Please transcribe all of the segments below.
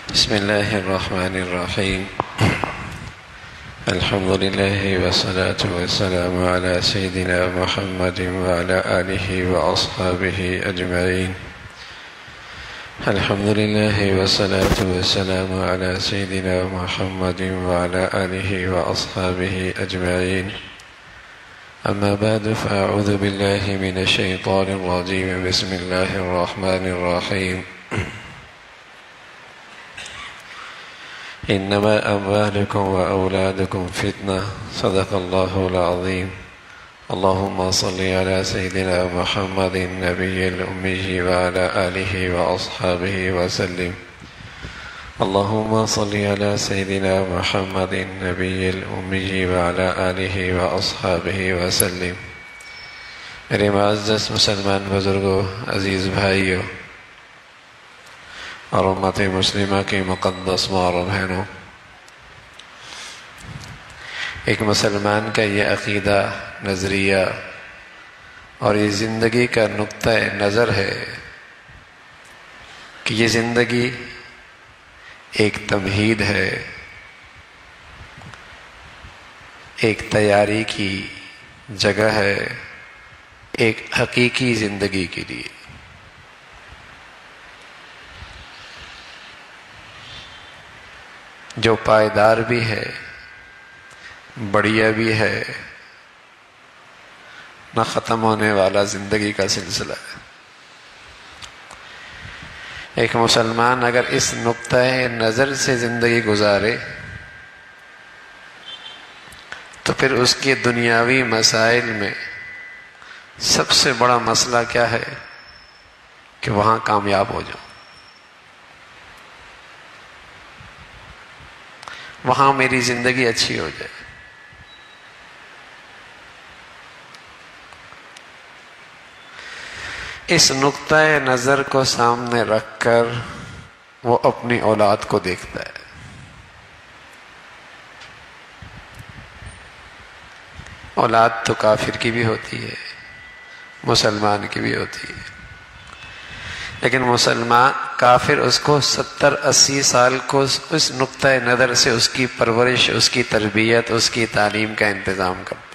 بسم الله الرحمن الرحيم. الحمد لله والصلاة والسلام على سيدنا محمد وعلى آله وأصحابه أجمعين. الحمد لله والصلاة والسلام على سيدنا محمد وعلى آله وأصحابه أجمعين. أما بعد، فأعوذ بالله من الشيطان الرجيم. بسم الله الرحمن الرحيم. إنما أموالكم وأولادكم فتنة. صدق الله العظيم. اللهم صل على سيدنا محمد النبي الأمي وعلى آله وأصحابه وسلم. اللهم صل على سيدنا محمد النبي الأمي وعلى آله وأصحابه وسلم. میرے معزز مسلمان بزرگوں، عزیز بھائیوں اور امت مسلمہ کی مقدس ماں اور بہنوں، ایک مسلمان کا یہ عقیدہ، نظریہ اور یہ زندگی کا نقطہ نظر ہے کہ یہ زندگی ایک تمہید ہے، ایک تیاری کی جگہ ہے، ایک حقیقی زندگی کے لیے۔ جو پائیدار بھی ہے، بڑھیا بھی ہے، نہ ختم ہونے والا زندگی کا سلسلہ ہے۔ ایک مسلمان اگر اس نقطۂ نظر سے زندگی گزارے تو پھر اس کے دنیاوی مسائل میں سب سے بڑا مسئلہ کیا ہے کہ وہاں کامیاب ہو جاؤ، وہاں میری زندگی اچھی ہو جائے۔ اس نقطۂ نظر کو سامنے رکھ کر وہ اپنی اولاد کو دیکھتا ہے۔ اولاد تو کافر کی بھی ہوتی ہے، مسلمان کی بھی ہوتی ہے، لیکن مسلمان کافر اس کو 70-80 سال کو اس نقطۂ نظر سے اس کی پرورش، اس کی تربیت، اس کی تعلیم کا انتظام کرتا ہے،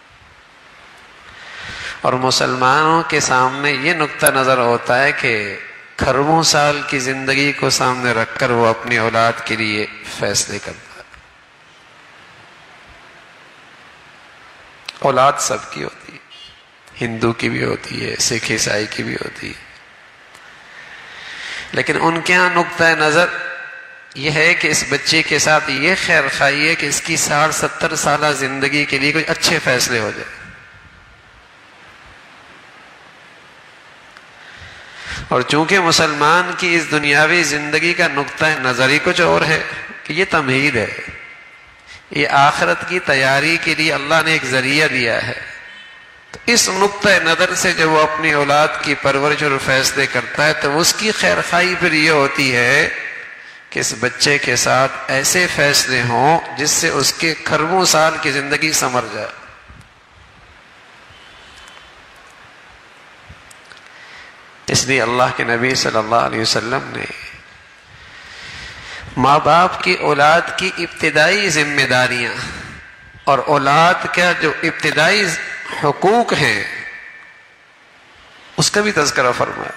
اور مسلمانوں کے سامنے یہ نقطہ نظر ہوتا ہے کہ کھربوں سال کی زندگی کو سامنے رکھ کر وہ اپنی اولاد کے لیے فیصلے کرتا ہے۔ اولاد سب کی ہوتی ہے، ہندو کی بھی ہوتی ہے، سکھ عیسائی کی بھی ہوتی ہے، لیکن ان کے ہاں نقطۂ نظر یہ ہے کہ اس بچے کے ساتھ یہ خیر خواہی ہے کہ اس کی 60-70 سالہ زندگی کے لیے کوئی اچھے فیصلے ہو جائے۔ اور چونکہ مسلمان کی اس دنیاوی زندگی کا نقطہ نظر ہی کچھ اور ہے کہ یہ تمہید ہے، یہ آخرت کی تیاری کے لیے اللہ نے ایک ذریعہ دیا ہے، تو اس نقطۂ نظر سے جب وہ اپنی اولاد کی پرورش اور فیصلے کرتا ہے تو اس کی خیر خواہی پھر یہ ہوتی ہے کہ اس بچے کے ساتھ ایسے فیصلے ہوں جس سے اس کے کھربوں سال کی زندگی سنور جائے۔ اس لیے اللہ کے نبی صلی اللہ علیہ وسلم نے ماں باپ کی اولاد کی ابتدائی ذمہ داریاں اور اولاد کا جو ابتدائی حقوق ہیں اس کا بھی تذکرہ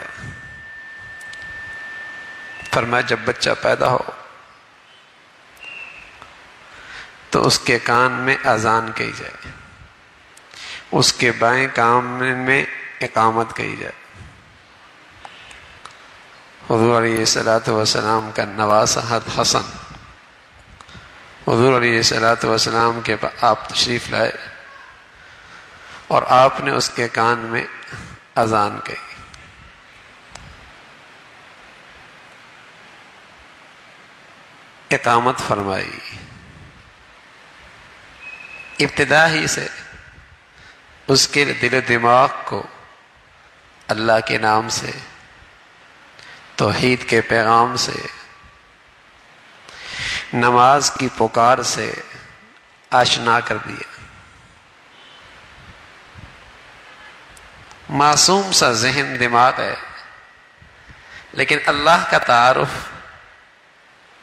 فرمایا جب بچہ پیدا ہو تو اس کے کان میں اذان کہی جائے، اس کے بائیں کان میں اقامت کہی جائے۔ حضور علیہ الصلوۃ والسلام کا نواسہ حسن، حضور علیہ الصلوۃ والسلام کے پاس آپ تشریف لائے اور آپ نے اس کے کان میں اذان کہی۔ اقامت فرمائی۔ ابتدا ہی سے اس کے دل و دماغ کو اللہ کے نام سے، توحید کے پیغام سے، نماز کی پکار سے آشنا کر دیا۔ معصوم سا ذہن دماغ ہے، لیکن اللہ کا تعارف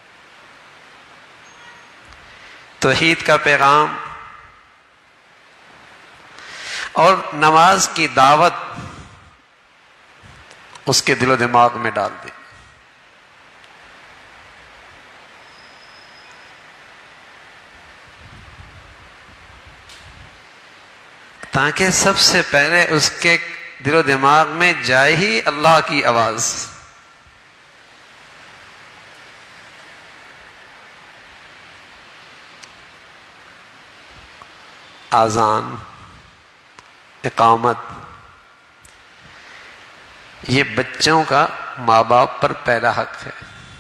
توحید کا پیغام اور نماز کی دعوت اس کے دل و دماغ میں ڈال دی. تاکہ سب سے پہلے اس کے دل و دماغ میں جائے ہی اللہ کی آواز. اذان، اقامت، یہ بچوں کا ماں باپ پر پہلا حق ہے.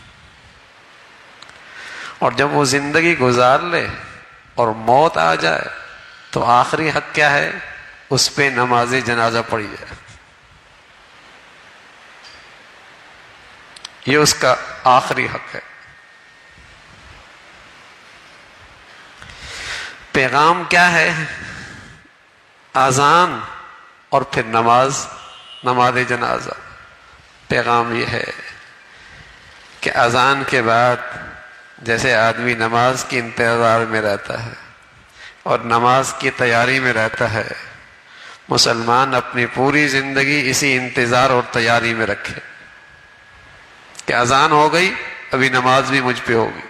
اور جب وہ زندگی گزار لے اور موت آ جائے تو آخری حق کیا ہے؟ اس پہ نماز جنازہ پڑھی جائے. یہ اس کا آخری حق ہے. پیغام کیا ہے؟ اذان اور پھر نماز جنازہ. پیغام یہ ہے کہ اذان کے بعد جیسے آدمی نماز کے انتظار میں رہتا ہے اور نماز کی تیاری میں رہتا ہے، مسلمان اپنی پوری زندگی اسی انتظار اور تیاری میں رکھے کہ اذان ہو گئی، ابھی نماز بھی مجھ پہ ہوگی.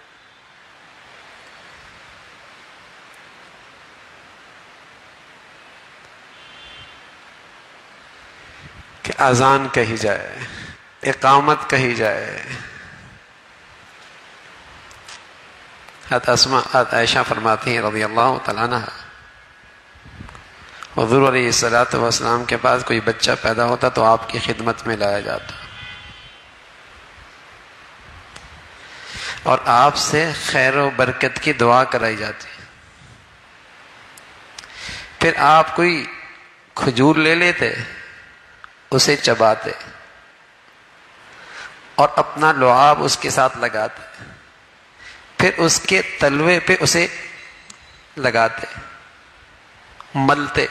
کہ اذان کہی جائے، اقامت کہی جائے. حضرت عائشہ فرماتی ہیں رضی اللہ تعالیٰ عنہ، حضور علیہ الصلوۃ والسلام کے پاس کوئی بچہ پیدا ہوتا تو آپ کی خدمت میں لایا جاتا اور آپ سے خیر و برکت کی دعا کرائی جاتی. پھر آپ کوئی کھجور لے لیتے، اسے چباتے اور اپنا لعاب اس کے ساتھ لگاتے، پھر اس کے تلوے پہ اسے لگاتے، ملتے.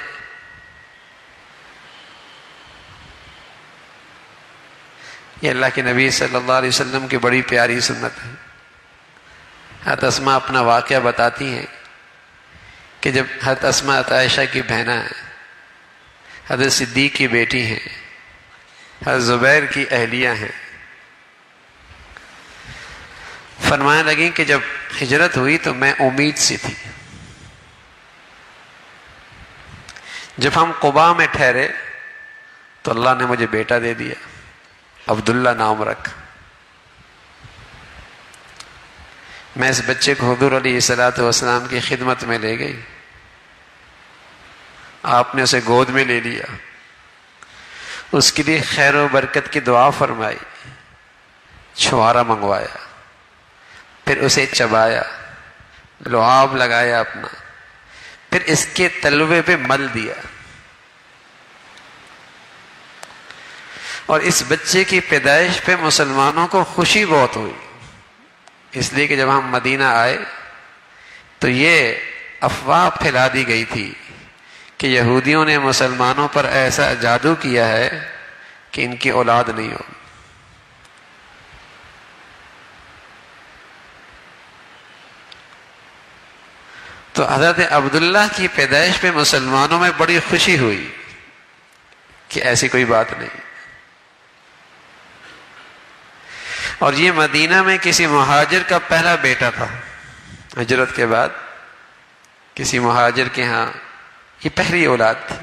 یہ اللہ کے نبی صلی اللہ علیہ وسلم کی بڑی پیاری سنت ہے. حضرت اسماء اپنا واقعہ بتاتی ہیں کہ جب حضرت اسماء عائشہ کی بہنہ ہیں، حضرت صدیق کی بیٹی ہیں، حضرت زبیر کی اہلیہ ہیں، فرمانے لگیں کہ جب ہجرت ہوئی تو میں امید سی تھی. جب ہم قباء میں ٹھہرے تو اللہ نے مجھے بیٹا دے دیا، عبداللہ نام رکھ. میں اس بچے کو حضور علیہ الصلوۃ والسلام کی خدمت میں لے گئی. آپ نے اسے گود میں لے لیا، اس کے لیے خیر و برکت کی دعا فرمائی، چھوارا منگوایا، پھر اسے چبایا، لعاب لگایا اپنا، پھر اس کے تلوے پہ مل دیا. اور اس بچے کی پیدائش پہ مسلمانوں کو خوشی بہت ہوئی، اس لیے کہ جب ہم مدینہ آئے تو یہ افواہ پھیلا دی گئی تھی کہ یہودیوں نے مسلمانوں پر ایسا جادو کیا ہے کہ ان کی اولاد نہیں ہوگی. تو حضرت عبداللہ کی پیدائش پہ مسلمانوں میں بڑی خوشی ہوئی کہ ایسی کوئی بات نہیں. اور یہ مدینہ میں کسی مہاجر کا پہلا بیٹا تھا. ہجرت کے بعد کسی مہاجر کے ہاں یہ پہلی اولاد تھی.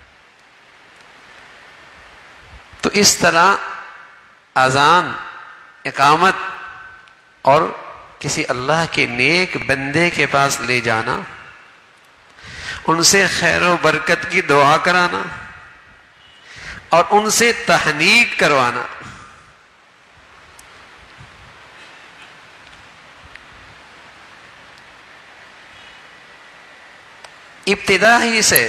تو اس طرح اذان، اقامت اور کسی اللہ کے نیک بندے کے پاس لے جانا، ان سے خیر و برکت کی دعا کرانا اور ان سے تہنیت کروانا، ابتدا ہی سے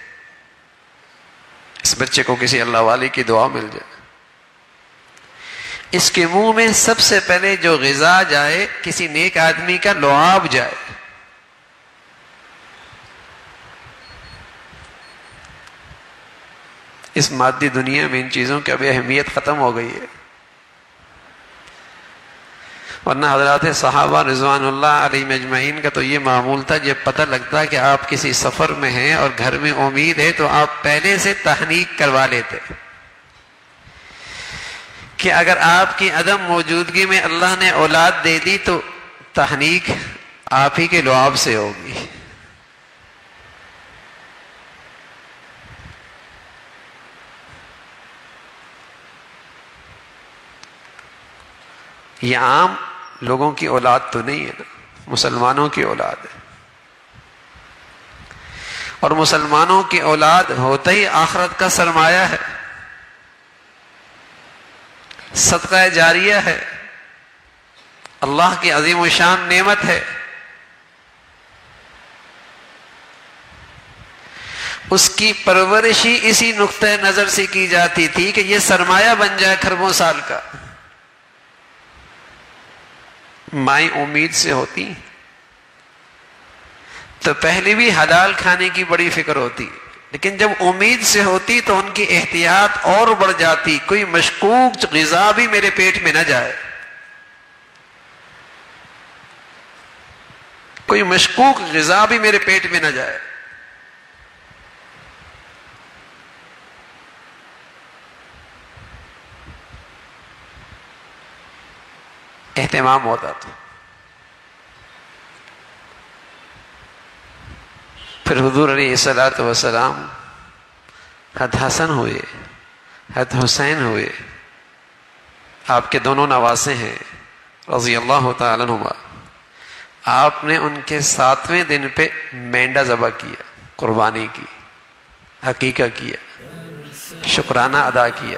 اس بچے کو کسی اللہ والے کی دعا مل جائے، اس کے منہ میں سب سے پہلے جو غذا جائے کسی نیک آدمی کا لعاب جائے. اس مادی دنیا میں ان چیزوں کی اب اہمیت ختم ہو گئی ہے. ورنہ حضرات صحابہ رضوان اللہ علیہم اجمعین کا تو یہ معمول تھا، جب پتہ لگتا کہ آپ کسی سفر میں ہیں اور گھر میں امید ہے تو آپ پہلے سے تحنیک کروا لیتے کہ اگر آپ کی عدم موجودگی میں اللہ نے اولاد دے دی تو تحنیک آپ ہی کے لعاب سے ہوگی۔ یہ عام لوگوں کی اولاد تو نہیں ہے نا، مسلمانوں کی اولاد ہے، اور مسلمانوں کی اولاد ہوتا ہی آخرت کا سرمایہ ہے، صدقہ جاریہ ہے، اللہ کی عظیم الشان نعمت ہے۔ اس کی پرورش ہی اسی نقطۂ نظر سے کی جاتی تھی کہ یہ سرمایہ بن جائے کھربوں سال کا۔ مائیں امید سے ہوتی تو پہلے بھی حلال کھانے کی بڑی فکر ہوتی، لیکن جب امید سے ہوتی تو ان کی احتیاط اور بڑھ جاتی، کوئی مشکوک غذا بھی میرے پیٹ میں نہ جائے، کوئی مشکوک غذا بھی میرے پیٹ میں نہ جائے۔ اہتمام ہوتا تھا۔ پھر حضور علیہ الصلوۃ والسلام حضرت حسن ہوئے، حضرت حسین ہوئے، آپ کے دونوں نواسے ہیں رضی اللہ تعالی عنہما۔ آپ نے ان کے 7ویں دن پہ مینڈا ذبح کیا، قربانی کی، عقیقہ کیا، شکرانہ ادا کیا،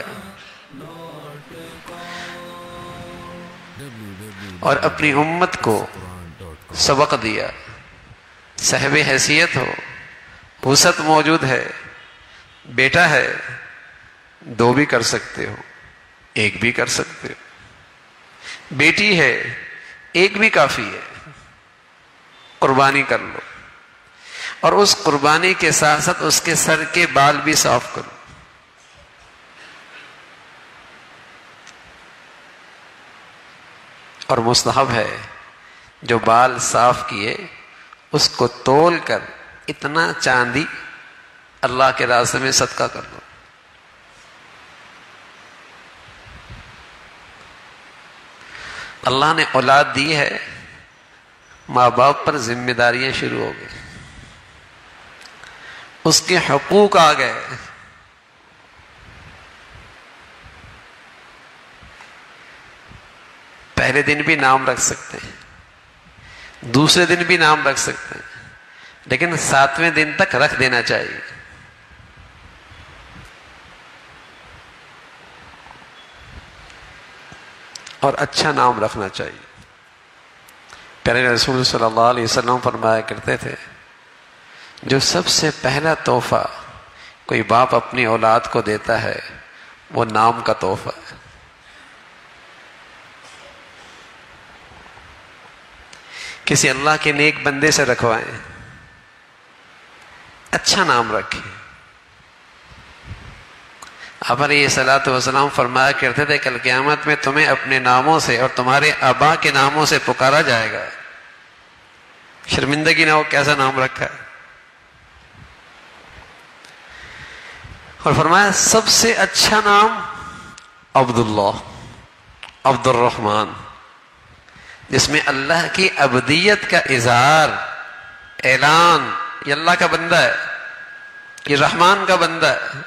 اور اپنی امت کو سبق دیا۔ صاحب حیثیت ہو، وسعت موجود ہے، بیٹا ہے، 2 بھی کر سکتے ہو، 1 بھی کر سکتے ہو، بیٹی ہے، 1 بھی کافی ہے، قربانی کر لو، اور اس قربانی کے ساتھ ساتھ اس کے سر کے بال بھی صاف کرو۔ اور مستحب ہے جو بال صاف کیے اس کو تول کر اتنا چاندی اللہ کے راستے میں صدقہ کر دو۔ اللہ نے اولاد دی ہے، ماں باپ پر ذمہ داریاں شروع ہو گئی، اس کے حقوق آ گئے۔ پہلے دن بھی نام رکھ سکتے ہیں، دوسرے دن بھی نام رکھ سکتے ہیں، لیکن 7ویں دن تک رکھ دینا چاہیے۔ اور اچھا نام رکھنا چاہیے۔ پیارے رسول صلی اللہ علیہ وسلم فرمایا کرتے تھے، جو سب سے پہلا تحفہ کوئی باپ اپنی اولاد کو دیتا ہے وہ نام کا تحفہ ہے۔ کسی اللہ کے نیک بندے سے رکھوائیں، اچھا نام رکھیں۔ آپ علیہ الصلوۃ والسلام فرمایا کرتے تھے کل قیامت میں تمہیں اپنے ناموں سے اور تمہارے آبا کے ناموں سے پکارا جائے گا، شرمندگی نہ ہو کیسا نام رکھا ہے۔ اور فرمایا سب سے اچھا نام عبداللہ، عبد الرحمن، جس میں اللہ کی عبدیت کا اظہار، اعلان، یہ اللہ کا بندہ ہے، یہ رحمان کا بندہ ہے،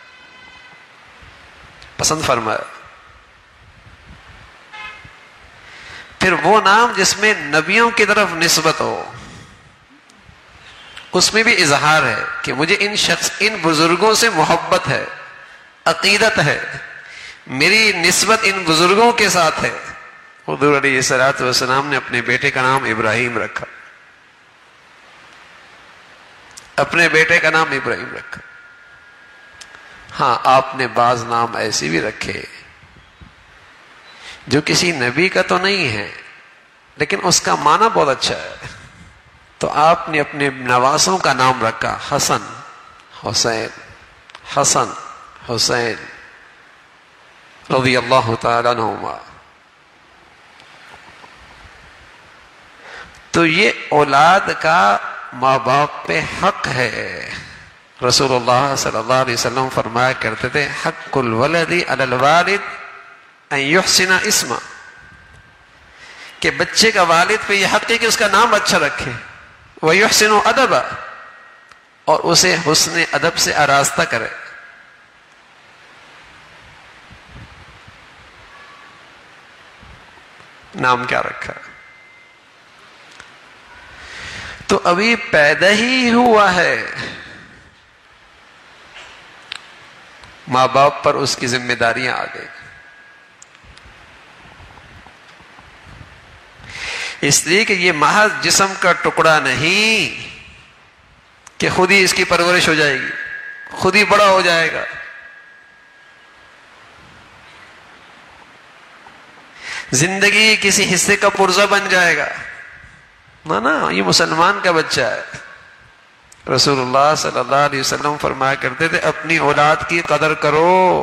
پسند فرمایا۔ پھر وہ نام جس میں نبیوں کی طرف نسبت ہو، اس میں بھی اظہار ہے کہ مجھے ان بزرگوں سے محبت ہے، عقیدت ہے، میری نسبت ان بزرگوں کے ساتھ ہے۔ حضور علیہ الصلوۃ والسلام نے اپنے بیٹے کا نام ابراہیم رکھا، اپنے بیٹے کا نام ابراہیم رکھا۔ ہاں، آپ نے بعض نام ایسے بھی رکھے جو کسی نبی کا تو نہیں ہے لیکن اس کا معنی بہت اچھا ہے، تو آپ نے اپنے نواسوں کا نام رکھا حسن، حسین، حسن، حسین رضی اللہ تعالیٰ عنہما۔ تو یہ اولاد کا ماں باپ پہ حق ہے. رسول اللہ صلی اللہ علیہ وسلم فرمایا کرتے تھے حق الولد علی الوالد ان یحسن اسمہ، کہ بچے کا والد پہ یہ حق ہے کہ اس کا نام اچھا رکھے، ویحسن ادبہ، اور اسے حسن ادب سے آراستہ کرے. نام کیا رکھا؟ تو ابھی پیدا ہی ہوا ہے، ماں باپ پر اس کی ذمہ داریاں آ گئی. اس لیے کہ یہ محض جسم کا ٹکڑا نہیں کہ خود ہی اس کی پرورش ہو جائے گی، خود ہی بڑا ہو جائے گا. زندگی کسی حصے کا پرزہ بن جائے گا. نا یہ مسلمان کا بچہ ہے. رسول اللہ صلی اللہ علیہ وسلم فرمایا کرتے تھے اپنی اولاد کی قدر کرو.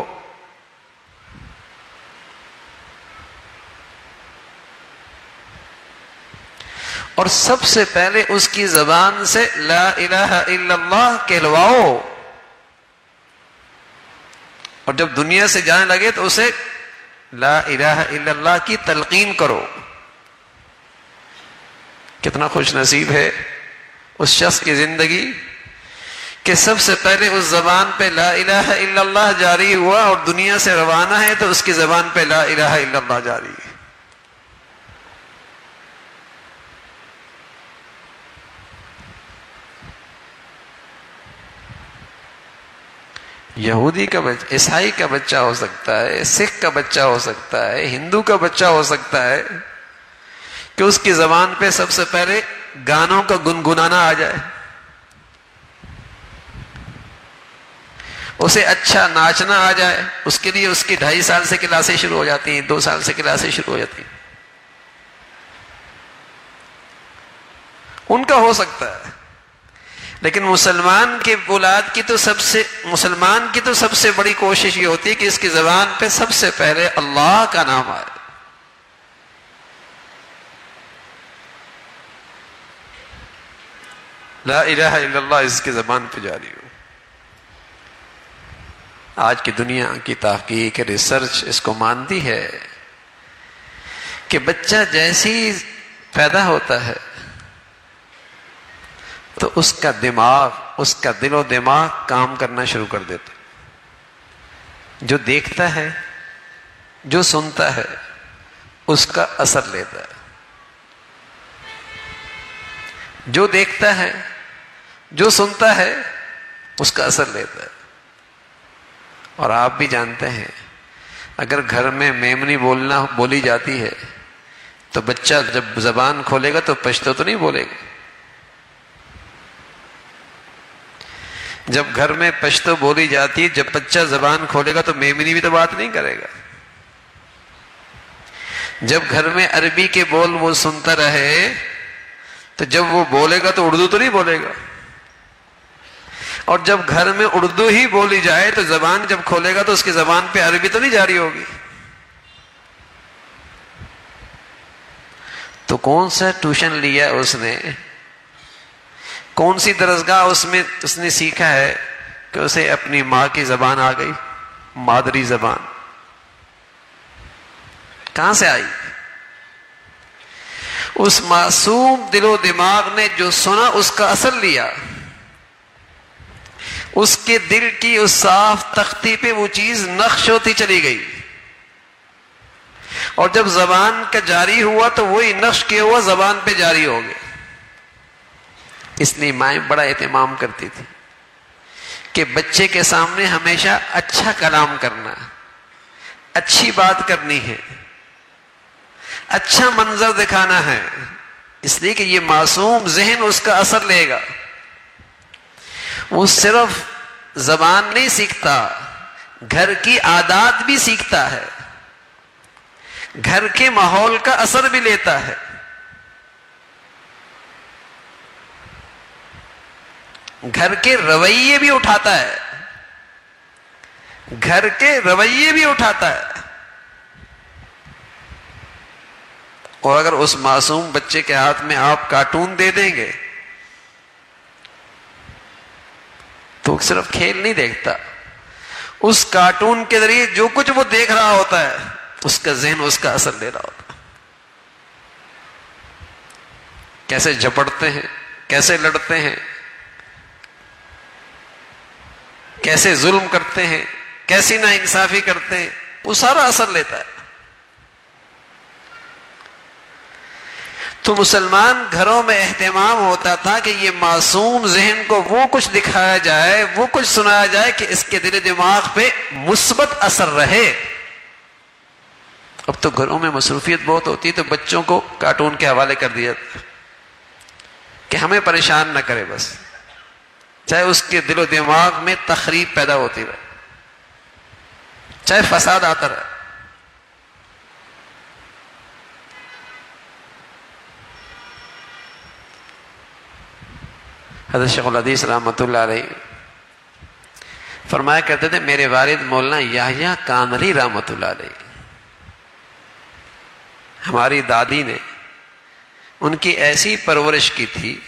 اور سب سے پہلے اس کی زبان سے لا الہ الا اللہ کہلواؤ، اور جب دنیا سے جانے لگے تو اسے لا الہ الا اللہ کی تلقین کرو. کتنا خوش نصیب ہے اس شخص کی زندگی کہ سب سے پہلے اس زبان پہ لا الہ الا اللہ جاری ہوا، اور دنیا سے روانہ ہے تو اس کی زبان پہ لا الہ الا اللہ جاری ہے. یہودی کا بچہ، عیسائی کا بچہ ہو سکتا ہے، سکھ کا بچہ ہو سکتا ہے، ہندو کا بچہ ہو سکتا ہے کہ اس کی زبان پہ سب سے پہلے گانوں کا گنگنانا آ جائے، اسے اچھا ناچنا آ جائے. اس کے لیے اس کی 2.5 سال سے کلاسیں شروع ہو جاتی ہیں، 2 سال سے کلاسیں شروع ہو جاتی ہیں. ان کا ہو سکتا ہے. لیکن مسلمان کی اولاد کی تو مسلمان کی تو سب سے بڑی کوشش یہ ہوتی ہے کہ اس کی زبان پہ سب سے پہلے اللہ کا نام آئے. لا الہ الا اللہ اس کی زبان پہ جاری ہو. آج کی دنیا کی تحقیق ریسرچ اس کو مانتی ہے کہ بچہ جیسی پیدا ہوتا ہے تو اس کا دماغ، اس کا دل و دماغ کام کرنا شروع کر دیتا. جو دیکھتا ہے، جو سنتا ہے، اس کا اثر لیتا ہے. جو دیکھتا ہے، جو سنتا ہے، اس کا اثر لیتا ہے. اور آپ بھی جانتے ہیں اگر گھر میں میمنی بولی جاتی ہے تو بچہ جب زبان کھولے گا تو پشتو تو نہیں بولے گا. جب گھر میں پشتو بولی جاتی ہے، جب بچہ زبان کھولے گا تو میمنی بھی تو بات نہیں کرے گا. جب گھر میں عربی کے بول وہ سنتا رہے تو جب وہ بولے گا تو اردو تو نہیں بولے گا. اور جب گھر میں اردو ہی بولی جائے تو زبان جب کھولے گا تو اس کی زبان پہ عربی تو نہیں جاری ہوگی. تو کون سا ٹیوشن لیا اس نے، کون سی درسگاہ اس نے سیکھا ہے کہ اسے اپنی ماں کی زبان آ گئی، مادری زبان کہاں سے آئی؟ اس معصوم دل و دماغ نے جو سنا اس کا اثر لیا، اس کے دل کی اس صاف تختی پہ وہ چیز نقش ہوتی چلی گئی، اور جب زبان کا جاری ہوا تو وہی نقش کیا ہوا زبان پہ جاری ہو گیا. اس لیے مائیں بڑا اہتمام کرتی تھی کہ بچے کے سامنے ہمیشہ اچھا کلام کرنا، اچھی بات کرنی ہے، اچھا منظر دکھانا ہے. اس لیے کہ یہ معصوم ذہن اس کا اثر لے گا. وہ صرف زبان نہیں سیکھتا، گھر کی عادات بھی سیکھتا ہے، گھر کے ماحول کا اثر بھی لیتا ہے. گھر کے رویے بھی اٹھاتا ہے، گھر کے رویے بھی اٹھاتا ہے. اور اگر اس معصوم بچے کے ہاتھ میں آپ کارٹون دے دیں گے تو صرف کھیل نہیں دیکھتا، اس کارٹون کے ذریعے جو کچھ وہ دیکھ رہا ہوتا ہے اس کا ذہن اس کا اثر لے رہا ہوتا ہے. کیسے جھپٹتے ہیں، کیسے لڑتے ہیں، کیسے ظلم کرتے ہیں، کیسی ناانصافی کرتے ہیں، وہ سارا اثر لیتا ہے. تو مسلمان گھروں میں اہتمام ہوتا تھا کہ یہ معصوم ذہن کو وہ کچھ دکھایا جائے، وہ کچھ سنایا جائے کہ اس کے دل دماغ پہ مثبت اثر رہے. اب تو گھروں میں مصروفیت بہت ہوتی ہے تو بچوں کو کارٹون کے حوالے کر دیا کہ ہمیں پریشان نہ کرے، بس چاہے اس کے دل و دماغ میں تخریب پیدا ہوتی رہے، چاہے فساد آتا رہے. حضرت شیخ الحدیث رحمۃ اللہ علیہ فرمایا کرتے تھے، میرے والد مولانا یحییٰ کانری رحمۃ اللہ علیہ، ہماری دادی نے ان کی ایسی پرورش کی تھی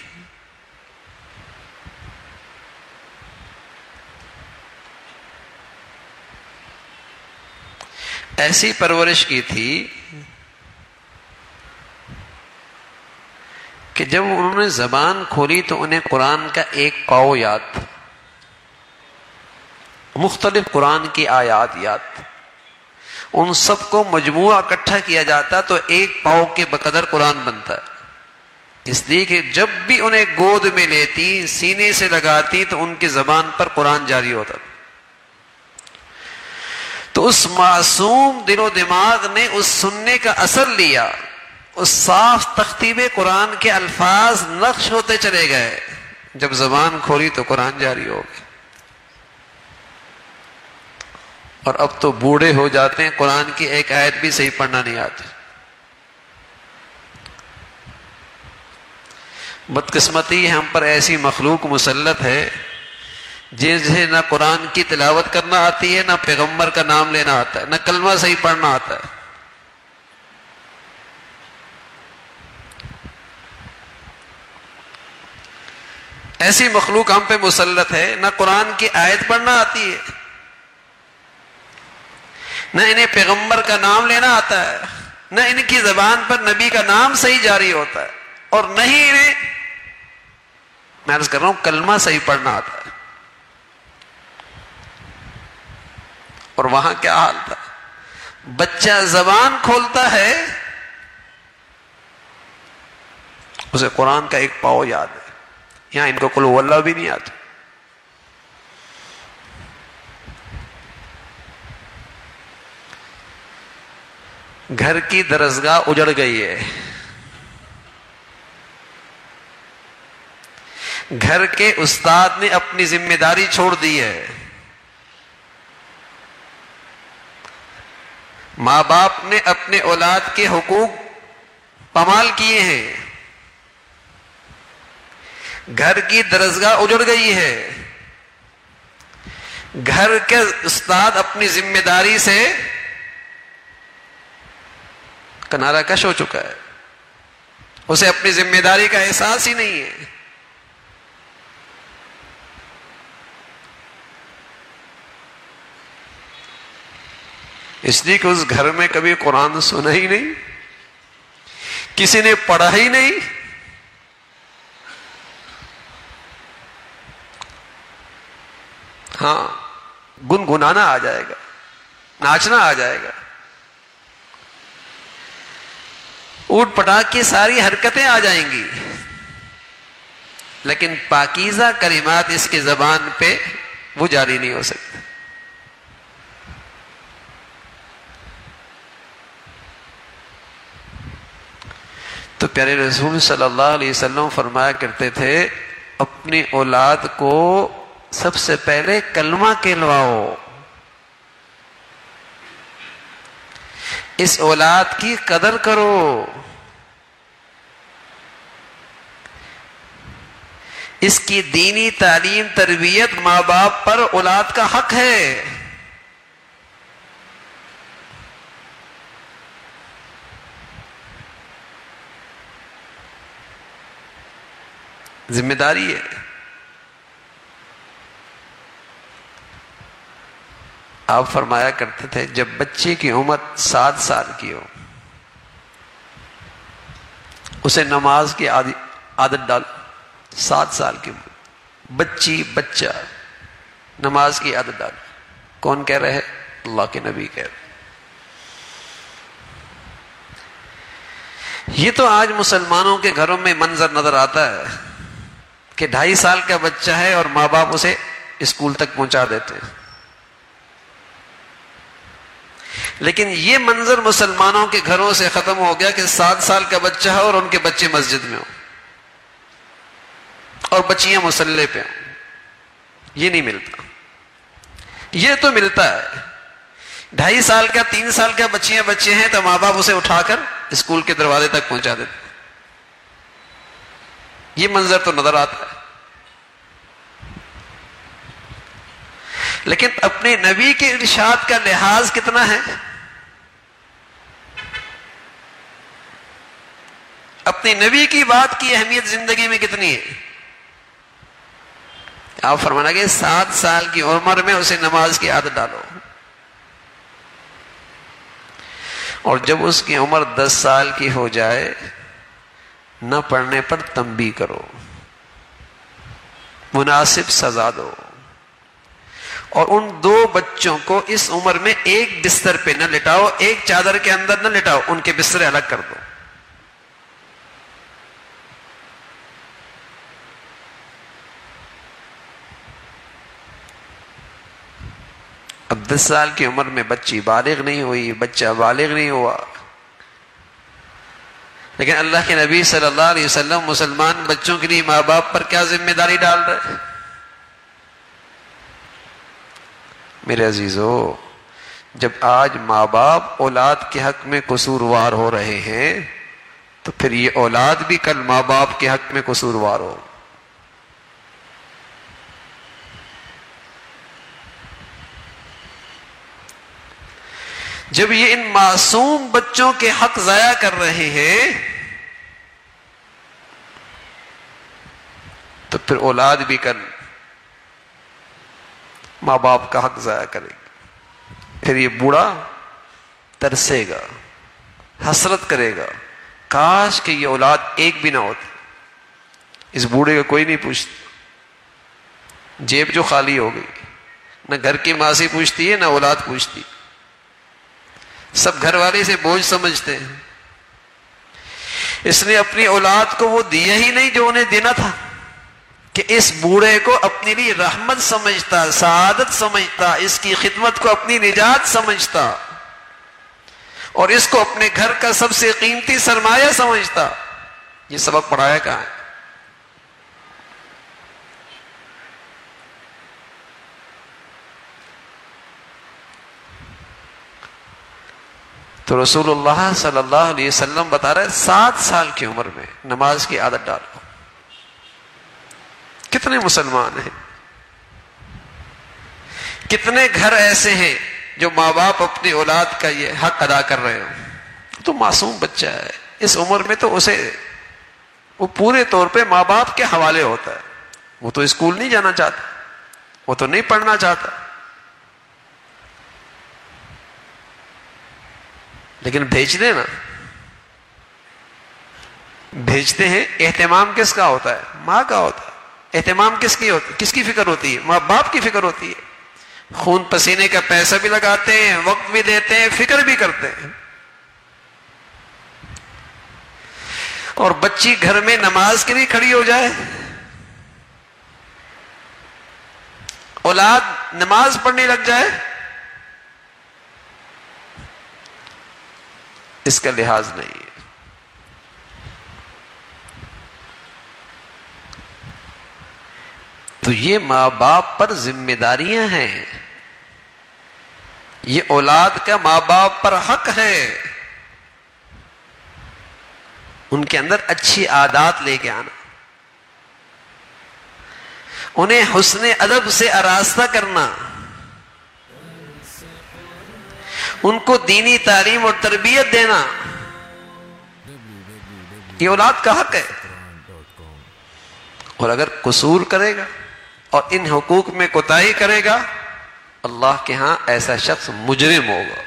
کہ جب انہوں نے زبان کھولی تو انہیں قرآن کا ایک پاؤ یاد تھا، مختلف قرآن کی آیات یاد تھی. ان سب کو مجموعہ اکٹھا کیا جاتا تو ایک پاؤ کے بقدر قرآن بنتا ہے. اس لیے کہ جب بھی انہیں گود میں لیتی، سینے سے لگاتی تو ان کی زبان پر قرآن جاری ہوتا. تو اس معصوم دل و دماغ نے اس سننے کا اثر لیا، اس صاف تختیب قرآن کے الفاظ نقش ہوتے چلے گئے. جب زبان کھولی تو قرآن جاری ہو گئی. اور اب تو بوڑھے ہو جاتے ہیں، قرآن کی ایک آیت بھی صحیح پڑھنا نہیں آتی. بدقسمتی ہم پر ایسی مخلوق مسلط ہے جسے نہ قرآن کی تلاوت کرنا آتی ہے، نہ پیغمبر کا نام لینا آتا ہے، نہ کلمہ صحیح پڑھنا آتا ہے. ایسی مخلوق ہم پہ مسلط ہے، نہ قرآن کی آیت پڑھنا آتی ہے، نہ انہیں پیغمبر کا نام لینا آتا ہے، نہ ان کی زبان پر نبی کا نام صحیح جاری ہوتا ہے، اور نہ ہی انہیں، میں عرض کر رہا ہوں، کلمہ صحیح پڑھنا آتا ہے. اور وہاں کیا حال تھا، بچہ زبان کھولتا ہے اسے قرآن کا ایک پاؤ یاد ہے. یہاں ان کو قل هو اللہ بھی نہیں آتا. گھر کی درسگاہ اجڑ گئی ہے، گھر کے استاد نے اپنی ذمہ داری چھوڑ دی ہے، ماں باپ نے اپنے اولاد کے حقوق پامال کیے ہیں، گھر کی درسگاہ اجڑ گئی ہے، گھر کے استاد اپنی ذمہ داری سے کنارہ کش ہو چکا ہے، اسے اپنی ذمہ داری کا احساس ہی نہیں ہے. اس لیے کہ اس گھر میں کبھی قرآن سنا ہی نہیں، کسی نے پڑھا ہی نہیں. ہاں، گنگنانا آ جائے گا، ناچنا آ جائے گا، اوٹ پٹاک کی ساری حرکتیں آ جائیں گی، لیکن پاکیزہ کلمات اس کی زبان پہ وہ جاری نہیں ہو سکتے. تو پیارے رسول صلی اللہ علیہ وسلم فرمایا کرتے تھے، اپنی اولاد کو سب سے پہلے کلمہ کہلواؤ، اس اولاد کی قدر کرو، اس کی دینی تعلیم تربیت ماں باپ پر اولاد کا حق ہے. ذمہ داری ہے. آپ فرمایا کرتے تھے جب بچے کی عمر 7 سال کی ہو اسے نماز کی عادت ڈالو. 7 سال کی بچہ نماز کی عادت ڈالو. کون کہہ رہے؟ اللہ کے نبی کہہ رہے. یہ تو آج مسلمانوں کے گھروں میں منظر نظر آتا ہے کہ 2.5 سال کا بچہ ہے اور ماں باپ اسے اسکول تک پہنچا دیتے ہیں. لیکن یہ منظر مسلمانوں کے گھروں سے ختم ہو گیا کہ 7 سال کا بچہ ہے اور ان کے بچے مسجد میں ہوں اور بچیاں مصلی پہ ہوں. یہ نہیں ملتا. یہ تو ملتا ہے 2.5 سال کا 3 سال کا بچے ہیں تو ماں باپ اسے اٹھا کر اسکول کے دروازے تک پہنچا دیتے. یہ منظر تو نظر آتا ہے. لیکن اپنے نبی کے ارشاد کا لحاظ کتنا ہے؟ اپنے نبی کی بات کی اہمیت زندگی میں کتنی ہے؟ آپ فرمانا کہ 7 سال کی عمر میں اسے نماز کی عادت ڈالو اور جب اس کی عمر 10 سال کی ہو جائے نہ پڑھنے پر تنبیہ کرو، مناسب سزا دو. اور ان 2 بچوں کو اس عمر میں ایک بستر پہ نہ لٹاؤ، ایک چادر کے اندر نہ لٹاؤ، ان کے بسترے الگ کر دو. اب 10 سال کی عمر میں بچی بالغ نہیں ہوئی، بچہ بالغ نہیں ہوا، لیکن اللہ کے نبی صلی اللہ علیہ وسلم مسلمان بچوں کے لیے ماں باپ پر کیا ذمہ داری ڈال رہے؟ میرے عزیزو، جب آج ماں باپ اولاد کے حق میں قصوروار ہو رہے ہیں تو پھر یہ اولاد بھی کل ماں باپ کے حق میں قصوروار ہو. جب یہ ان معصوم بچوں کے حق ضائع کر رہے ہیں تو پھر اولاد بھی کل ماں باپ کا حق ضائع کرے گی. پھر یہ بوڑھا ترسے گا، حسرت کرے گا، کاش کہ یہ اولاد ایک بھی نہ ہوتی. اس بوڑھے کا کوئی نہیں پوچھتا، جیب جو خالی ہو گئی، نہ گھر کی ماسی پوچھتی ہے نہ اولاد پوچھتی. سب گھر والے سے بوجھ سمجھتے ہیں. اس نے اپنی اولاد کو وہ دیا ہی نہیں جو انہیں دینا تھا، کہ اس بوڑھے کو اپنے لیے رحمت سمجھتا، سعادت سمجھتا، اس کی خدمت کو اپنی نجات سمجھتا اور اس کو اپنے گھر کا سب سے قیمتی سرمایہ سمجھتا. یہ سبق پڑھایا کہاں ہے؟ تو رسول اللہ صلی اللہ علیہ وسلم بتا رہے 7 سال کی عمر میں نماز کی عادت ڈالو. کتنے مسلمان ہیں، کتنے گھر ایسے ہیں جو ماں باپ اپنی اولاد کا یہ حق ادا کر رہے ہوں. تو معصوم بچہ ہے، اس عمر میں تو اسے وہ پورے طور پہ ماں باپ کے حوالے ہوتا ہے. وہ تو اسکول نہیں جانا چاہتا، وہ تو نہیں پڑھنا چاہتا، لیکن بھیج دیں نا. بھیجتے ہیں. اہتمام کس کا ہوتا ہے؟ ماں کا ہوتا ہے. اہتمام کس کی ہوتی؟ کس کی فکر ہوتی ہے؟ ماں باپ کی فکر ہوتی ہے. خون پسینے کا پیسہ بھی لگاتے ہیں، وقت بھی دیتے ہیں، فکر بھی کرتے ہیں. اور بچی گھر میں نماز کے لیے کھڑی ہو جائے، اولاد نماز پڑھنے لگ جائے، اس کا لحاظ نہیں ہے. تو یہ ماں باپ پر ذمہ داریاں ہیں، یہ اولاد کا ماں باپ پر حق ہے. ان کے اندر اچھی عادات لے کے آنا، انہیں حسن ادب سے آراستہ کرنا، ان کو دینی تعلیم اور تربیت دینا، یہ اولاد کا حق ہے. اور اگر قصور کرے گا اور ان حقوق میں کوتاہی کرے گا، اللہ کے ہاں ایسا شخص مجرم ہوگا۔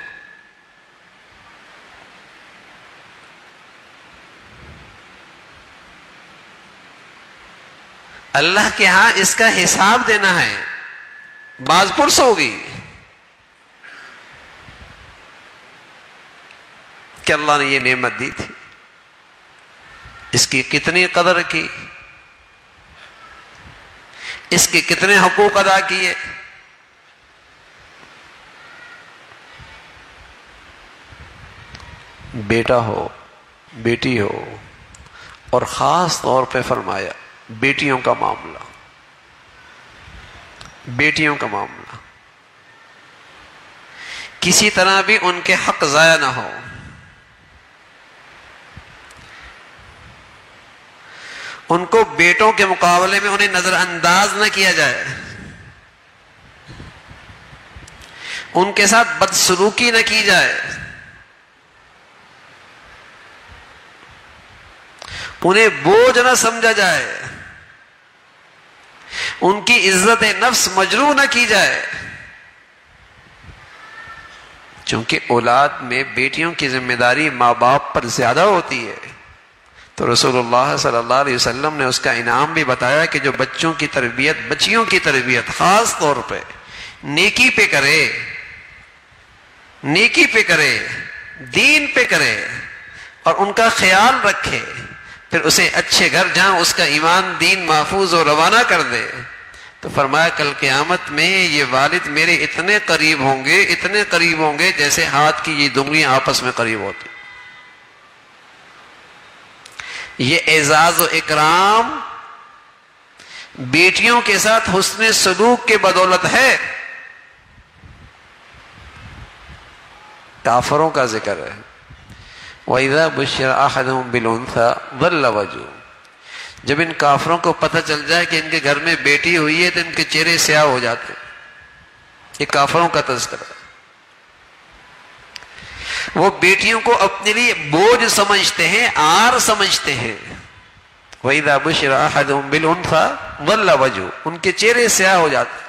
اللہ کے ہاں اس کا حساب دینا ہے، باز پرس ہوگی کہ اللہ نے یہ نعمت دی تھی، اس کی کتنی قدر کی، اس کے کتنے حقوق ادا کیے۔ بیٹا ہو، بیٹی ہو، اور خاص طور پہ فرمایا بیٹیوں کا معاملہ، بیٹیوں کا معاملہ، کسی طرح بھی ان کے حق ضائع نہ ہو۔ ان کو بیٹوں کے مقابلے میں انہیں نظر انداز نہ کیا جائے، ان کے ساتھ بدسلوکی نہ کی جائے، انہیں بوجھ نہ سمجھا جائے، ان کی عزت نفس مجروح نہ کی جائے، چونکہ اولاد میں بیٹیوں کی ذمہ داری ماں باپ پر زیادہ ہوتی ہے۔ تو رسول اللہ صلی اللہ علیہ وسلم نے اس کا انعام بھی بتایا کہ جو بچوں کی تربیت، بچیوں کی تربیت خاص طور پہ نیکی پہ کرے، نیکی پہ کرے، دین پہ کرے اور ان کا خیال رکھے، پھر اسے اچھے گھر جہاں اس کا ایمان دین محفوظ و روانہ کر دے، تو فرمایا کل قیامت میں یہ والد میرے اتنے قریب ہوں گے، اتنے قریب ہوں گے جیسے ہاتھ کی یہ دنگلیاں آپس میں قریب ہوتی۔ یہ اعزاز و اکرام بیٹیوں کے ساتھ حسن سلوک کے بدولت ہے۔ کافروں کا ذکر ہے، وَإِذَا بُشِّرَ أَحَدُهُم بِالْأُنثَىٰ ظَلَّ وَجْهُهُ، جب ان کافروں کو پتہ چل جائے کہ ان کے گھر میں بیٹی ہوئی ہے تو ان کے چہرے سیاہ ہو جاتے۔ یہ کافروں کا تذکرہ ہے۔ وہ بیٹیوں کو اپنے لیے بوجھ سمجھتے ہیں، آر سمجھتے ہیں۔ وَإِذَا بُشِّرَ أَحَدُهُم بِالْأُنثَىٰ ظَلَّ وَجْهُهُ، ان کے چہرے سیاہ ہو جاتے،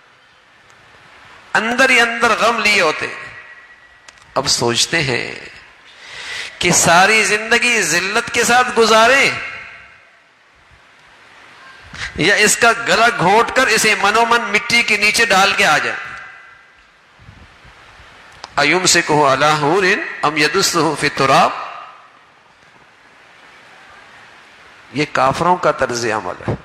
اندر ہی اندر غم لیے ہوتے۔ اب سوچتے ہیں کہ ساری زندگی ذلت کے ساتھ گزاریں یا اس کا گلا گھونٹ کر اسے منو من مٹی کے نیچے ڈال کے آ جائیں۔ اَيُمْسِكُهُ عَلَىٰ هُورٍ أَمْ يَدُسُّهُ فِي التُّرَابِ، یہ کافروں کا طرز عمل ہے۔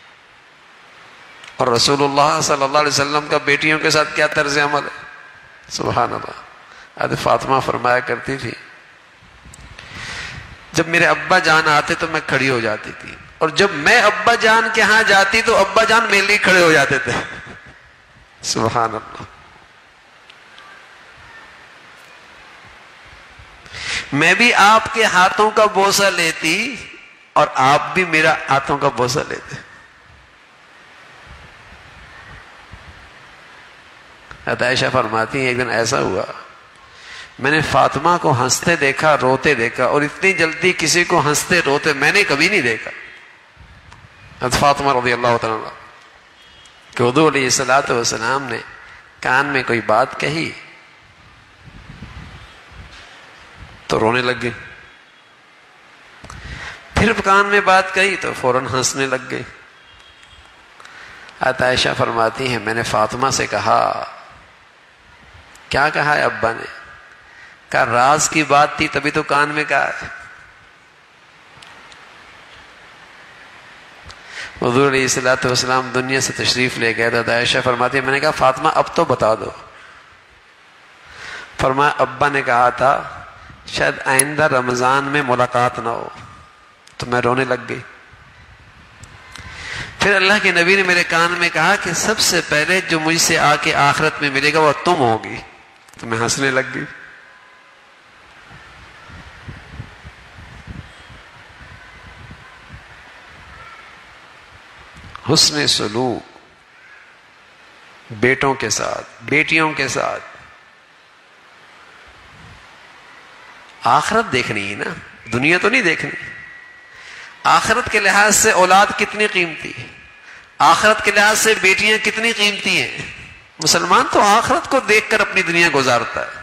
اور رسول اللہ صلی اللہ علیہ وسلم کا بیٹیوں کے ساتھ کیا طرز عمل ہے، سبحان اللہ۔ حضرت فاطمہ فرمایا کرتی تھی جب میرے ابا جان آتے تو میں کھڑی ہو جاتی تھی، اور جب میں ابا جان کے ہاں جاتی تو ابا جان میرے لیے کھڑے ہو جاتے تھے، سبحان اللہ۔ میں بھی آپ کے ہاتھوں کا بوسہ لیتی اور آپ بھی میرا ہاتھوں کا بوسہ لیتے۔ حضرت عائشہ فرماتی ہیں ایک دن ایسا ہوا، میں نے فاطمہ کو ہنستے دیکھا، روتے دیکھا، اور اتنی جلدی کسی کو ہنستے روتے میں نے کبھی نہیں دیکھا۔ حضرت فاطمہ رضی اللہ تعالیٰ عنہ کہ حضور علیہ الصلوۃ والسلام نے کان میں کوئی بات کہی تو رونے لگ گئی، پھر کان میں بات کہی تو فوراً ہنسنے لگ گئی۔ حضرت عائشہ فرماتی ہیں میں نے فاطمہ سے کہا، کیا کہا ہے ابا نے؟ کہا راز کی بات تھی تبھی تو کان میں کہا ہے۔ حضور علیہ الصلوۃ والسلام دنیا سے تشریف لے گئے تو عائشہ فرماتی ہے میں نے کہا فاطمہ اب تو بتا دو۔ فرمایا ابا نے کہا تھا شاید آئندہ رمضان میں ملاقات نہ ہو، تو میں رونے لگ گئی۔ پھر اللہ کے نبی نے میرے کان میں کہا کہ سب سے پہلے جو مجھ سے آ کے آخرت میں ملے گا وہ تم ہوگی، تو میں ہنسنے لگ گئی۔ حسن سلوک بیٹوں کے ساتھ، بیٹیوں کے ساتھ۔ آخرت دیکھنی ہے نا، دنیا تو نہیں دیکھنی۔ آخرت کے لحاظ سے اولاد کتنی قیمتی ہے، آخرت کے لحاظ سے بیٹیاں کتنی قیمتی ہیں. مسلمان تو آخرت کو دیکھ کر اپنی دنیا گزارتا ہے.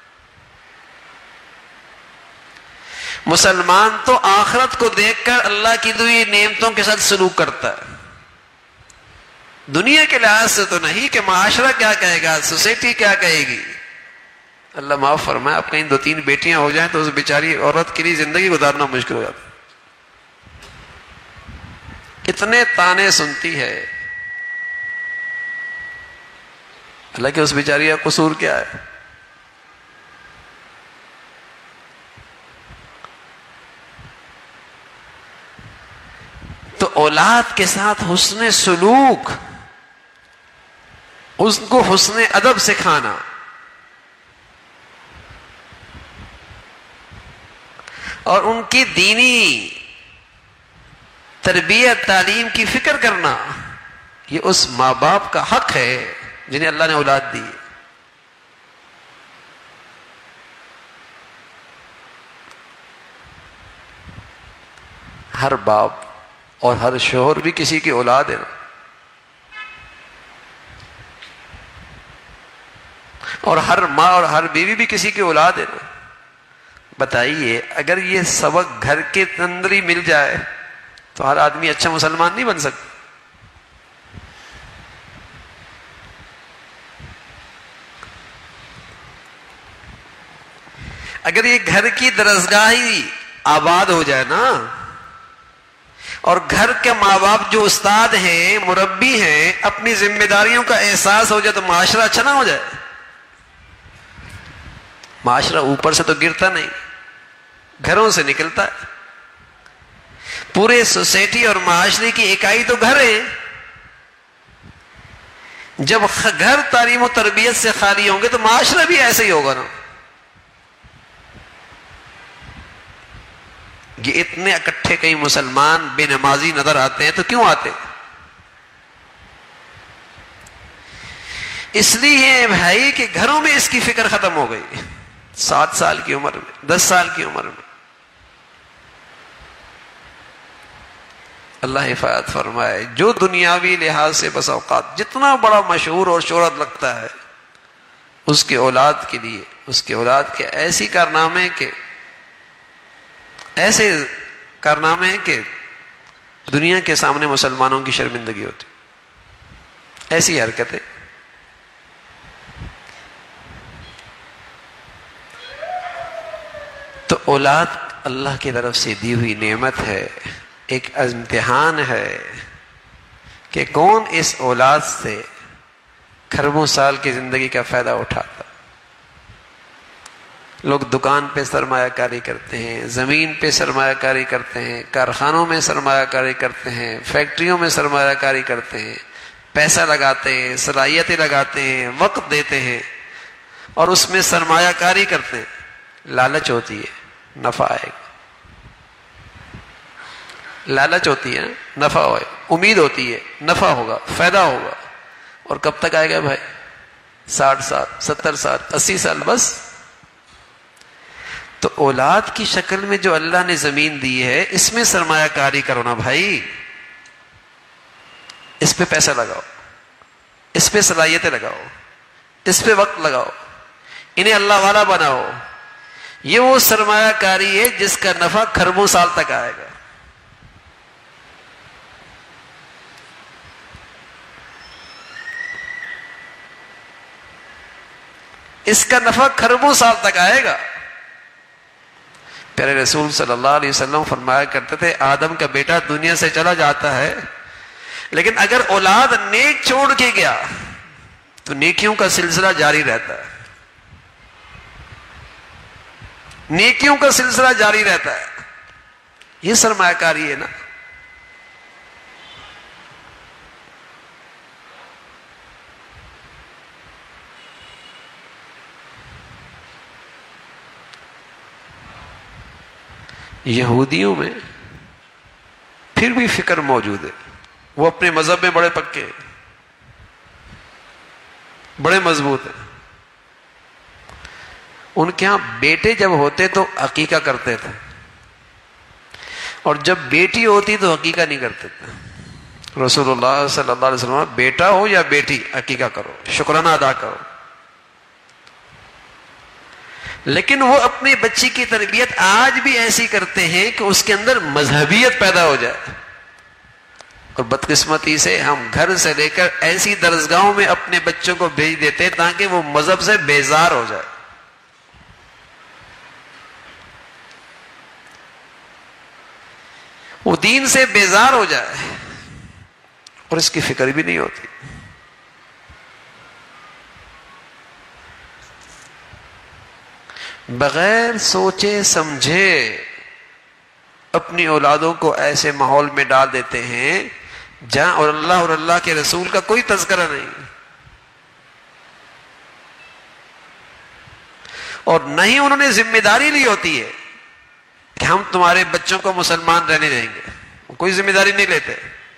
مسلمان تو آخرت کو دیکھ کر اللہ کی دی نعمتوں کے ساتھ سلوک کرتا ہے. دنیا کے لحاظ سے تو نہیں کہ معاشرہ کیا کہے گا، سوسائٹی کیا کہے گی. اللہ معاف فرمائے، اب کہیں 2-3 بیٹیاں ہو جائیں تو اس بیچاری عورت کے لیے زندگی گزارنا مشکل ہو جاتا. کتنے تانے سنتی ہے. اللہ کہ اس بیچاری کا قصور کیا ہے؟ تو اولاد کے ساتھ حسن سلوک، اس کو حسن ادب سکھانا، اور ان کی دینی تربیت تعلیم کی فکر کرنا، یہ اس ماں باپ کا حق ہے جنہیں اللہ نے اولاد دی. ہر باپ اور ہر شوہر بھی کسی کی اولاد ہے نا. اور ہر ماں اور ہر بیوی بھی کسی کی اولاد ہے نا. بتائیے اگر یہ سبق گھر کے اندر ہی مل جائے تو ہر آدمی اچھا مسلمان نہیں بن سکتا. اگر یہ گھر کی درسگاہ ہی آباد ہو جائے نا، اور گھر کے ماں باپ جو استاد ہیں، مربی ہیں، اپنی ذمہ داریوں کا احساس ہو جائے تو معاشرہ اچھا نہ ہو جائے. معاشرہ اوپر سے تو گرتا نہیں، گھروں سے نکلتا ہے. پورے سوسائٹی اور معاشرے کی اکائی تو گھر ہے. جب گھر تعلیم و تربیت سے خالی ہوں گے تو معاشرہ بھی ایسے ہی ہوگا نا. یہ اتنے اکٹھے کئی مسلمان بے نمازی نظر آتے ہیں تو کیوں آتے؟ اس لیے بھائی کہ گھروں میں اس کی فکر ختم ہو گئی. 7 سال کی عمر میں، 10 سال کی عمر میں. اللہ حفاظت فرمائے. جو دنیاوی لحاظ سے بس اوقات جتنا بڑا مشہور اور شہرت لگتا ہے، اس کے اولاد کے لیے، اس کے اولاد کے ایسی کارنامے کہ ایسے کارنامے ہیں کہ دنیا کے سامنے مسلمانوں کی شرمندگی ہوتی. ایسی حرکتیں. تو اولاد اللہ کی طرف سے دی ہوئی نعمت ہے، ایک امتحان ہے کہ کون اس اولاد سے کھربوں سال کی زندگی کا فائدہ اٹھاتا. لوگ دکان پہ سرمایہ کاری کرتے ہیں، زمین پہ سرمایہ کاری کرتے ہیں، کارخانوں میں سرمایہ کاری کرتے ہیں، فیکٹریوں میں سرمایہ کاری کرتے ہیں، پیسہ لگاتے ہیں، صلاحیتیں لگاتے ہیں، وقت دیتے ہیں اور اس میں سرمایہ کاری کرتے ہیں. لالچ ہوتی ہے نفع آئے گا، لالچ ہوتی ہے نفع ہوئے، امید ہوتی ہے نفع ہوگا، فائدہ ہوگا. اور کب تک آئے گا بھائی؟ 60 سال، 70 سال، 80 سال بس. تو اولاد کی شکل میں جو اللہ نے زمین دی ہے، اس میں سرمایہ کاری کرو نا بھائی. اس پہ پیسہ لگاؤ، اس پہ صلاحیتیں لگاؤ، اس پہ وقت لگاؤ، انہیں اللہ والا بناؤ. یہ وہ سرمایہ کاری ہے جس کا نفع کھربوں سال تک آئے گا. اس کا نفع کھربوں سال تک آئے گا. پیارے رسول صلی اللہ علیہ وسلم فرمایا کرتے تھے، آدم کا بیٹا دنیا سے چلا جاتا ہے، لیکن اگر اولاد نیک چھوڑ کے گیا تو نیکیوں کا سلسلہ جاری رہتا ہے. نیکیوں کا سلسلہ جاری رہتا ہے. یہ سرمایہ کاری ہے نا. یہودیوں میں پھر بھی فکر موجود ہے، وہ اپنے مذہب میں بڑے پکے ہیں، بڑے مضبوط ہیں. ان کے ہاں بیٹے جب ہوتے تو عقیقہ کرتے تھے، اور جب بیٹی ہوتی تو عقیقہ نہیں کرتے تھے. رسول اللہ صلی اللہ علیہ وسلم بیٹا ہو یا بیٹی عقیقہ کرو, شکرانہ ادا کرو. لیکن وہ اپنے بچی کی تربیت آج بھی ایسی کرتے ہیں کہ اس کے اندر مذہبیت پیدا ہو جائے. اور بدقسمتی سے ہم گھر سے لے کر ایسی درسگاہوں میں اپنے بچوں کو بھیج دیتے ہیں تاکہ وہ مذہب سے بیزار ہو جائے. وہ دین سے بیزار ہو جائے اور اس کی فکر بھی نہیں ہوتی. بغیر سوچے سمجھے اپنی اولادوں کو ایسے ماحول میں ڈال دیتے ہیں جہاں اور اللہ کے رسول کا کوئی تذکرہ نہیں, اور نہ ہی انہوں نے ذمہ داری لی ہوتی ہے کہ ہم تمہارے بچوں کو مسلمان رہنے دیں گے. وہ کوئی ذمہ داری نہیں لیتے.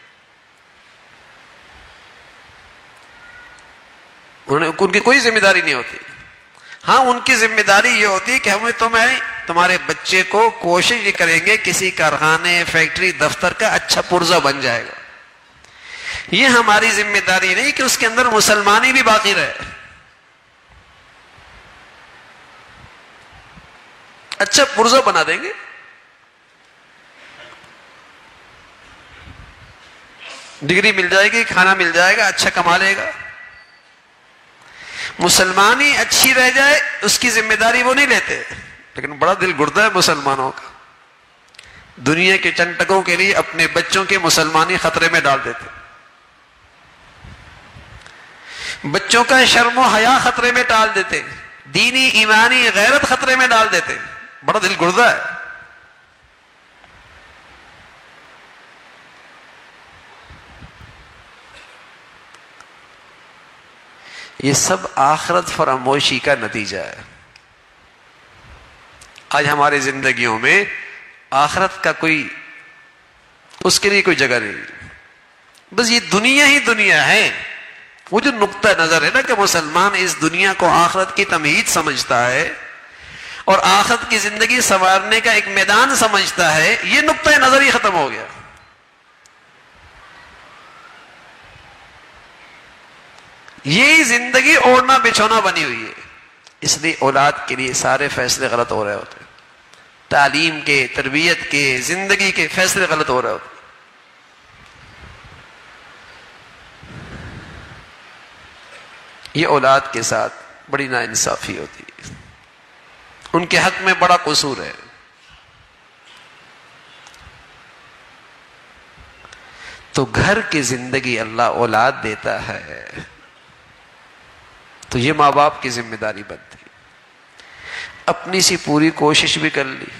ان کی کوئی ذمہ داری نہیں ہوتی. ہاں ان کی ذمہ داری یہ ہوتی ہے کہ ہم تمہارے بچے کو کوشش یہ کریں گے کسی کارخانے, فیکٹری, دفتر کا اچھا پرزہ بن جائے گا. یہ ہماری ذمہ داری نہیں کہ اس کے اندر مسلمانی بھی باقی رہے. اچھا پرزہ بنا دیں گے, ڈگری مل جائے گی, کھانا مل جائے گا, اچھا کما لے گا. مسلمانی اچھی رہ جائے اس کی ذمہ داری وہ نہیں لیتے. لیکن بڑا دل گردہ ہے مسلمانوں کا, دنیا کے چند ٹکوں کے لیے اپنے بچوں کے مسلمانی خطرے میں ڈال دیتے, بچوں کا شرم و حیا خطرے میں ڈال دیتے, دینی ایمانی غیرت خطرے میں ڈال دیتے. بڑا دل گردہ ہے. یہ سب آخرت فراموشی کا نتیجہ ہے. آج ہماری زندگیوں میں آخرت کا کوئی, اس کے لیے کوئی جگہ نہیں. بس یہ دنیا ہی دنیا ہے. وہ جو نقطہ نظر ہے نا کہ مسلمان اس دنیا کو آخرت کی تمہید سمجھتا ہے اور آخرت کی زندگی سنوارنے کا ایک میدان سمجھتا ہے, یہ نقطہ نظر ہی ختم ہو گیا. یہی زندگی اوڑھنا بچھونا بنی ہوئی ہے. اس لیے اولاد کے لیے سارے فیصلے غلط ہو رہے ہوتے ہیں. تعلیم کے, تربیت کے, زندگی کے فیصلے غلط ہو رہے ہوتے ہیں. یہ اولاد کے ساتھ بڑی ناانصافی ہوتی ہے, ان کے حق میں بڑا قصور ہے. تو گھر کی زندگی اللہ اولاد دیتا ہے تو یہ ماں باپ کی ذمہ داری بنتی ہے. اپنی سی پوری کوشش بھی کر لی,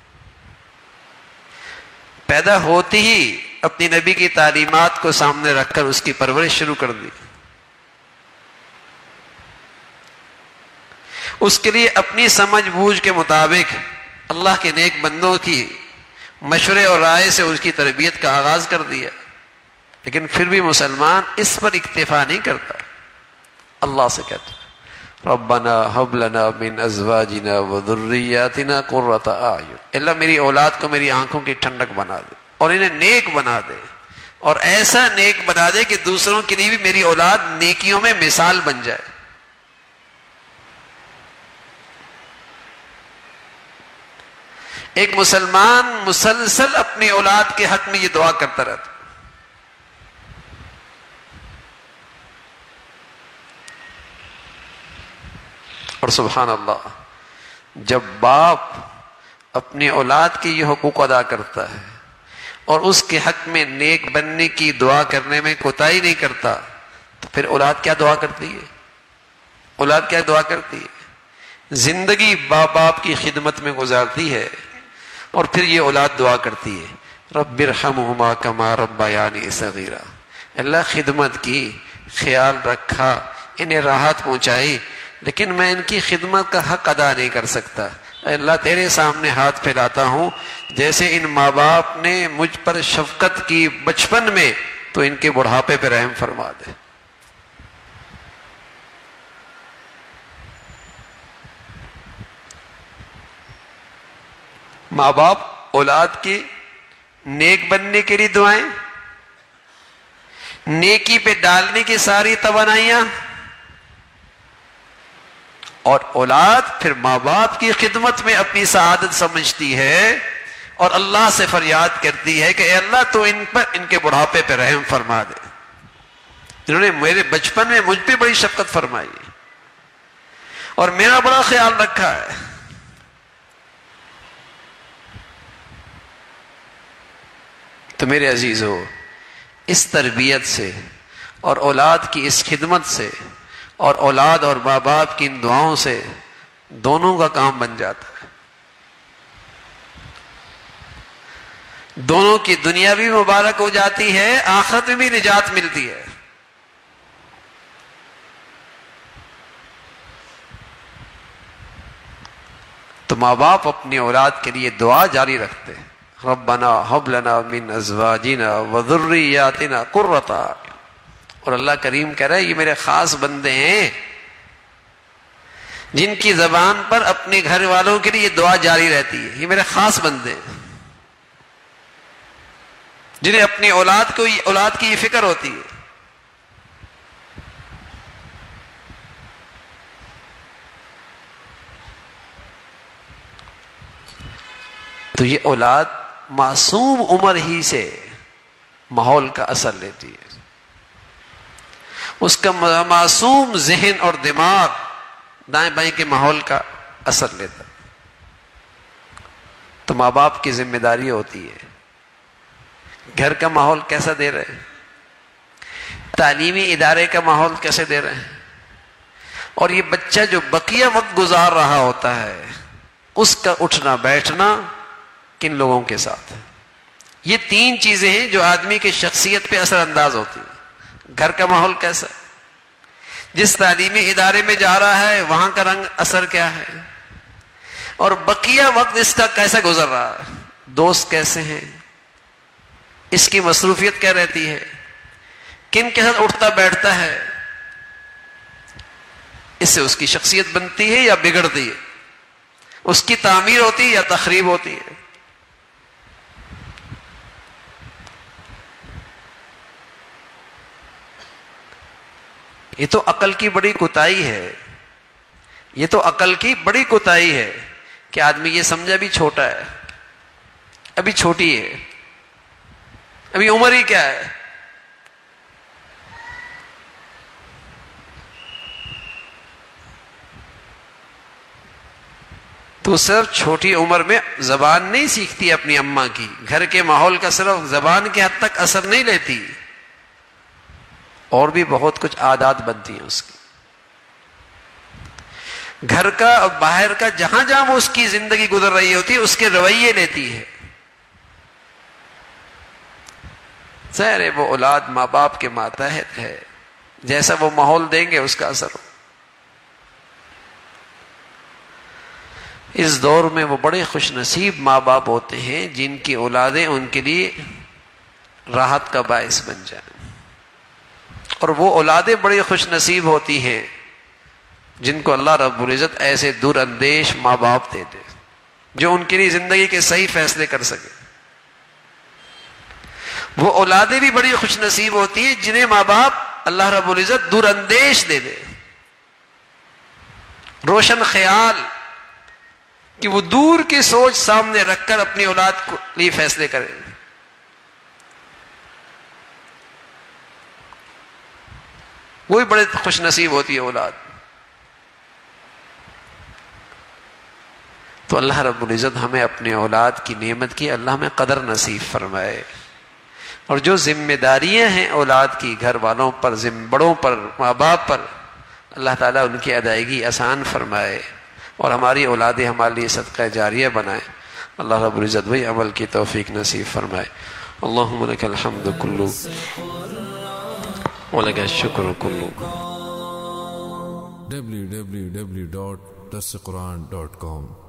پیدا ہوتی ہی اپنی نبی کی تعلیمات کو سامنے رکھ کر اس کی پرورش شروع کر دی. اس کے لیے اپنی سمجھ بوجھ کے مطابق اللہ کے نیک بندوں کی مشورے اور رائے سے اس کی تربیت کا آغاز کر دیا. لیکن پھر بھی مسلمان اس پر اکتفا نہیں کرتا. اللہ سے کہتا ربنا هب لنا من ازواجنا وذرياتنا قرة اعین, اللہ میری اولاد کو میری آنکھوں کی ٹھنڈک بنا دے اور انہیں نیک بنا دے, اور ایسا نیک بنا دے کہ دوسروں کے لیے بھی میری اولاد نیکیوں میں مثال بن جائے. ایک مسلمان مسلسل اپنی اولاد کے حق میں یہ دعا کرتا رہتا. اور سبحان اللہ, جب باپ اپنی اولاد کے یہ حقوق ادا کرتا ہے اور اس کے حق میں نیک بننے کی دعا کرنے میں کوتاہی نہیں کرتا, تو پھر اولاد کیا دعا کرتی ہے؟ اولاد کیا دعا کرتی ہے؟ زندگی باپ باپ کی خدمت میں گزارتی ہے, اور پھر یہ اولاد دعا کرتی ہے رب ارحمہما کما ربیانی صغیرا, اللہ خدمت کی, خیال رکھا, انہیں راحت پہنچائی, لیکن میں ان کی خدمت کا حق ادا نہیں کر سکتا. اے اللہ تیرے سامنے ہاتھ پھیلاتا ہوں, جیسے ان ماں باپ نے مجھ پر شفقت کی بچپن میں, تو ان کے بڑھاپے پہ رحم فرما دے. ماں باپ اولاد کی نیک بننے کے لیے دعائیں، نیکی پہ ڈالنے کی ساری توانائیاں، اور اولاد پھر ماں باپ کی خدمت میں اپنی سعادت سمجھتی ہے اور اللہ سے فریاد کرتی ہے کہ اے اللہ تو ان کے بڑھاپے پہ رحم فرما دے، انہوں نے میرے بچپن میں مجھ پہ بڑی شفقت فرمائی اور میرا بڑا خیال رکھا ہے۔ تو میرے عزیزو، اس تربیت سے اور اولاد کی اس خدمت سے اور اولاد اور ماں باپ کی ان دعاؤں سے دونوں کا کام بن جاتا ہے، دونوں کی دنیا بھی مبارک ہو جاتی ہے، آخرت میں بھی نجات ملتی ہے۔ تو ماں باپ اپنی اولاد کے لیے دعا جاری رکھتے ہیں، ربنا ہب لنا من ازواجنا وذریاتنا قرۃ اعین، اور اللہ کریم کہہ رہا ہے یہ میرے خاص بندے ہیں جن کی زبان پر اپنے گھر والوں کے لیے یہ دعا جاری رہتی ہے، یہ میرے خاص بندے ہیں جنہیں اپنی اولاد کی یہ فکر ہوتی ہے۔ تو یہ اولاد معصوم عمر ہی سے ماحول کا اثر لیتی ہے، اس کا معصوم ذہن اور دماغ دائیں بائیں کے ماحول کا اثر لیتا ہے۔ تو ماں باپ کی ذمہ داری ہوتی ہے گھر کا ماحول کیسا دے رہے ہیں، تعلیمی ادارے کا ماحول کیسے دے رہے ہیں، اور یہ بچہ جو بقیہ وقت گزار رہا ہوتا ہے اس کا اٹھنا بیٹھنا کن لوگوں کے ساتھ ہے۔ یہ تین چیزیں ہیں جو آدمی کی شخصیت پہ اثر انداز ہوتی ہیں۔ گھر کا ماحول کیسا، جس تعلیمی ادارے میں جا رہا ہے وہاں کا رنگ اثر کیا ہے، اور بقیہ وقت اس کا کیسا گزر رہا ہے، دوست کیسے ہیں، اس کی مصروفیت کیا رہتی ہے، کن کے ساتھ اٹھتا بیٹھتا ہے، اس سے اس کی شخصیت بنتی ہے یا بگڑتی ہے، اس کی تعمیر ہوتی ہے یا تخریب ہوتی ہے۔ یہ تو عقل کی بڑی کوتاہی ہے، یہ تو عقل کی بڑی کوتاہی ہے کہ آدمی یہ سمجھا ابھی چھوٹا ہے، ابھی چھوٹی ہے، ابھی عمر ہی کیا ہے۔ تو صرف چھوٹی عمر میں زبان نہیں سیکھتی اپنی اماں کی، گھر کے ماحول کا صرف زبان کے حد تک اثر نہیں لیتی، اور بھی بہت کچھ عادات بنتی ہیں اس کی، گھر کا اور باہر کا، جہاں جہاں وہ اس کی زندگی گزر رہی ہوتی ہے اس کے رویے لیتی ہے۔ ظاہر ہے وہ اولاد ماں باپ کے ماتحت ہے، جیسا وہ ماحول دیں گے اس کا اثر ہو۔ اس دور میں وہ بڑے خوش نصیب ماں باپ ہوتے ہیں جن کی اولادیں ان کے لیے راحت کا باعث بن جائیں، اور وہ اولادیں بڑی خوش نصیب ہوتی ہیں جن کو اللہ رب العزت ایسے دور اندیش ماں باپ دے دے جو ان کے لیے زندگی کے صحیح فیصلے کر سکے۔ وہ اولادیں بھی بڑی خوش نصیب ہوتی ہیں جنہیں ماں باپ اللہ رب العزت دور اندیش دے دے، روشن خیال، کہ وہ دور کی سوچ سامنے رکھ کر اپنی اولاد کو لیے فیصلے کرے۔ وہی بڑے خوش نصیب ہوتی ہے اولاد۔ تو اللہ رب العزت ہمیں اپنے اولاد کی نعمت کی اللہ ہمیں قدر نصیب فرمائے، اور جو ذمہ داریاں ہیں اولاد کی گھر والوں پر، بڑوں پر، ماں باپ پر، اللہ تعالیٰ ان کی ادائیگی آسان فرمائے اور ہماری اولادیں ہمارے لیے صدقہ جاریہ بنائے۔ اللہ رب العزت وہی عمل کی توفیق نصیب فرمائے۔ اللہم لک الحمد کلو ولک الشکر کلو۔ www.dasquran.com